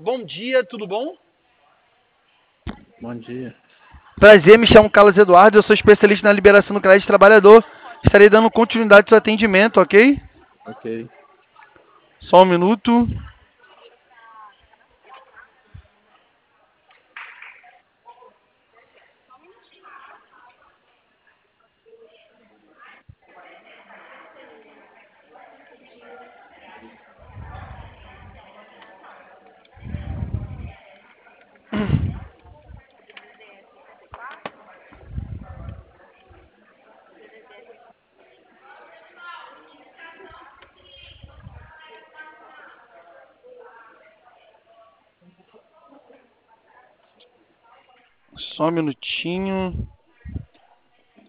Bom dia, tudo bom? Bom dia. Prazer, me chamo Carlos Eduardo, eu sou especialista na liberação do crédito trabalhador. Estarei dando continuidade ao seu atendimento, ok? Ok. Só um minuto. Só um minutinho.